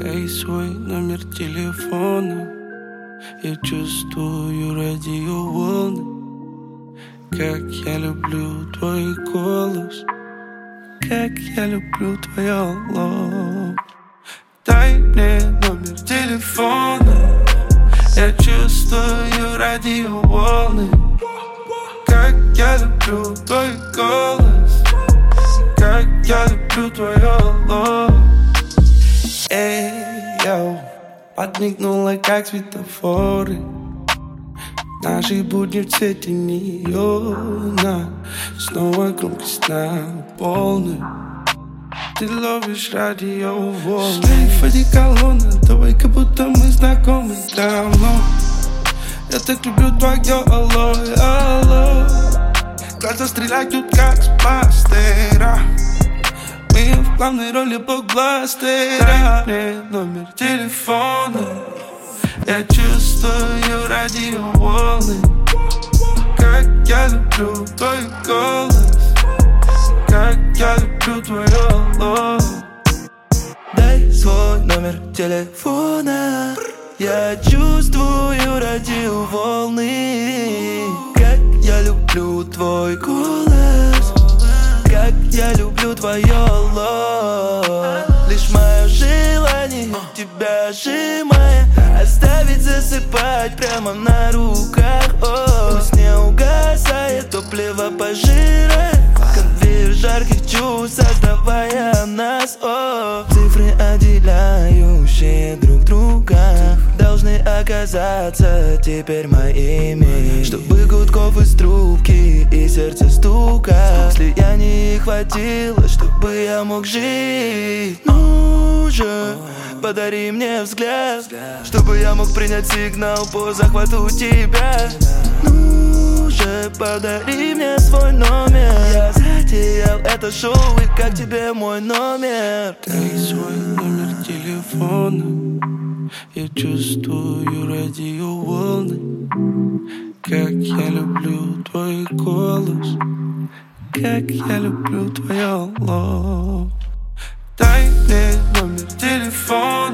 Дай свой номер телефона. Я чувствую радиоволны. Как я люблю твой голос, как я люблю твое лоб. Дай мне номер телефона. Я чувствую радиоволны. Как я люблю твой голос, как я люблю твое лоб. Эй, йоу, подмигнула, как светофоры. Наши будни в цвете неона. Снова громкость на полную. Ты ловишь радиоволны. Шлейф одеколона, давай, как будто мы знакомы давно. Я так люблю твое алло, алло. Глаза стреляют, как с бластера. Мы в главной роли блокбастера. Дай мне номер телефона. Я чувствую радиоволны. Как я люблю твой голос, как я люблю твое лоб. Дай свой номер телефона. Я чувствую радиоволны. Как я люблю твой голос, как я люблю твое лоб. Лишь мое желание тебя сжимая, оставить засыпать прямо на руках. Пусть не угасает топливо, пожирая конвейер жарких чувств, создавая нас. Цифры, отделяющие друг друга, должны оказаться теперь моими. Чтобы гудков из трубки и сердца стука слияний хватило, чтобы я мог жить. Ну же, подари мне взгляд, чтобы я мог принять сигнал по захвату тебя. Ну же, подари мне свой номер. Я затеял это шоу, и как тебе мой номер? Дай свой номер телефона. Я чувствую радиоволны. Как я люблю твой голос, как я люблю твое лоб. Дай мне номер телефона.